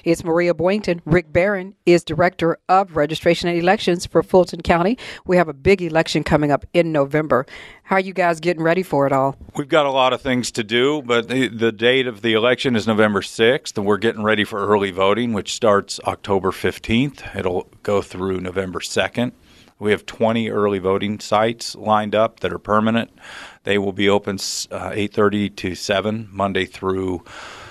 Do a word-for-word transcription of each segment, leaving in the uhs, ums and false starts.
It's Maria Boynton. Rick Barron is Director of Registration and Elections for Fulton County. We have a big election coming up in November. How are you guys getting ready for it all? We've got a lot of things to do, but the, the date of the election is November sixth, and we're getting ready for early voting, which starts October fifteenth. It'll go through November second. We have twenty early voting sites lined up that are permanent. They will be open uh, eight thirty to seven, Monday through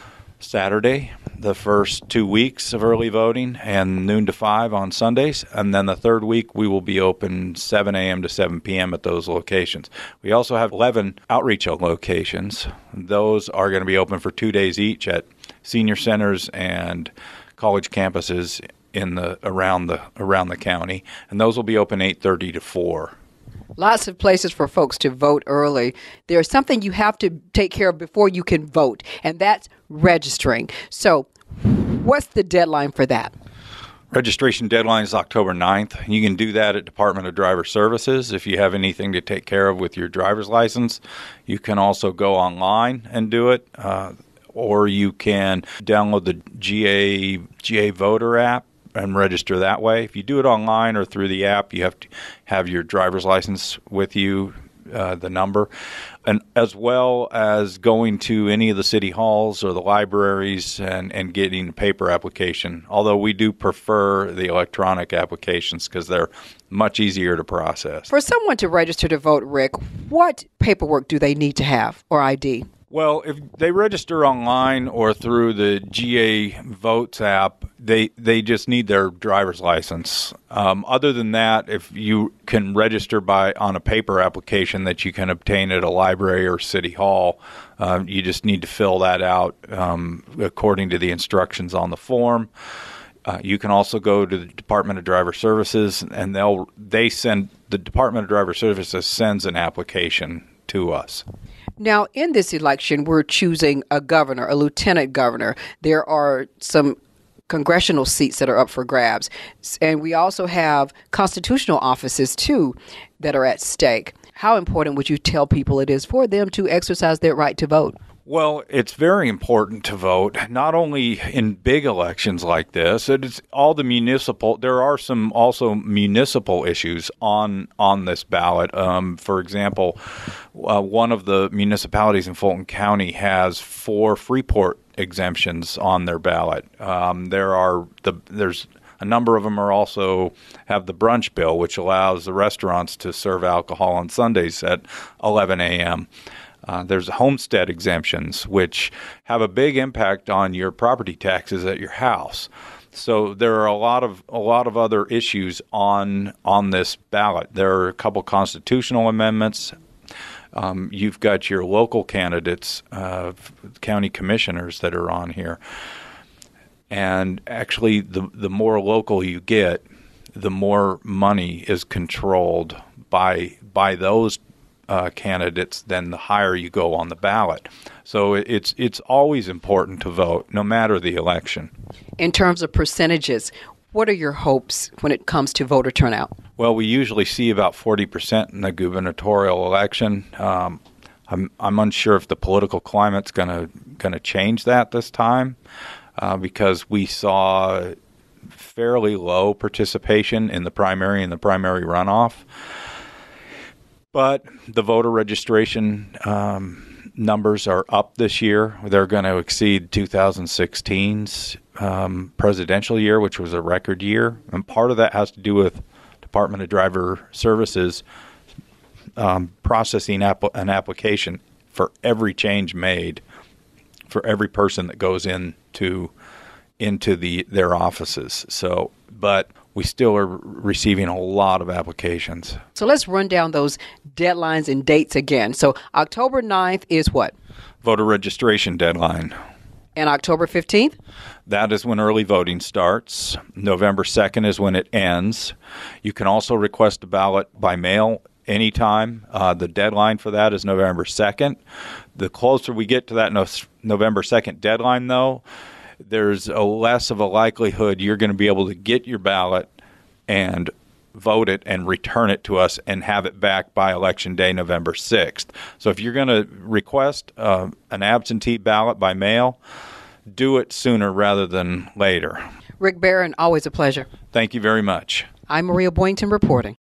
Saturday, the first two weeks of early voting, and noon to five on Sundays. And then the third week, we will be open seven a.m. to seven p.m. at those locations. We also have eleven outreach locations. Those are going to be open for two days each at senior centers and college campuses in the around the around the county. And those will be open eight thirty to four. Lots of places for folks to vote early. There's something you have to take care of before you can vote, and that's registering. So what's the deadline for that? Registration deadline is October ninth. You can do that at Department of Driver Services. If you have anything to take care of with your driver's license, you can also go online and do it, uh, or you can download the G A G A Voter app and register that way. If you do it online or through the app, you have to have your driver's license with you, uh, the number, and as well as going to any of the city halls or the libraries and, and getting a paper application, although we do prefer the electronic applications because they're much easier to process. For someone to register to vote, Rick, what paperwork do they need to have or I D? Well, if they register online or through the G A Votes app, they they just need their driver's license. Um, other than that, if you can register by on a paper application that you can obtain at a library or city hall, uh, you just need to fill that out um, according to the instructions on the form. Uh, you can also go to the Department of Driver Services, and they'll they send the Department of Driver Services sends an application to us. Now, in this election, we're choosing a governor, a lieutenant governor. There are some congressional seats that are up for grabs. And we also have constitutional offices, too, that are at stake. How important would you tell people it is for them to exercise their right to vote? Well, it's very important to vote, not only in big elections like this. It's all the municipal. There are some also municipal issues on on this ballot. Um, for example, uh, one of the municipalities in Fulton County has four Freeport exemptions on their ballot. Um, there are the there's a number of them are also have the brunch bill, which allows the restaurants to serve alcohol on Sundays at eleven a.m. Uh, there's homestead exemptions, which have a big impact on your property taxes at your house. So there are a lot of a lot of other issues on on this ballot. There are a couple constitutional amendments. Um, you've got your local candidates, uh, county commissioners that are on here. And actually, the the more local you get, the more money is controlled by by those Uh, candidates, then the higher you go on the ballot. So it's it's always important to vote, no matter the election. In terms of percentages, what are your hopes when it comes to voter turnout? Well, we usually see about forty percent in the gubernatorial election. Um, I'm I'm unsure if the political climate's going to going to change that this time, uh, because we saw fairly low participation in the primary and the primary runoff. But the voter registration um, numbers are up this year. They're going to exceed two thousand sixteen's um, presidential year, which was a record year. And part of that has to do with Department of Driver Services um, processing app- an application for every change made, for every person that goes into into the their offices. So, but we still are receiving a lot of applications. So let's run down those deadlines and dates again. So October ninth is what? Voter registration deadline. And October fifteenth? That is when early voting starts. November second is when it ends. You can also request a ballot by mail anytime. Uh, the deadline for that is November second. The closer we get to that no- November second deadline, though, there's a less of a likelihood you're going to be able to get your ballot and vote it and return it to us and have it back by Election Day, November sixth. So if you're going to request uh, an absentee ballot by mail, do it sooner rather than later. Rick Barron, always a pleasure. Thank you very much. I'm Maria Boynton reporting.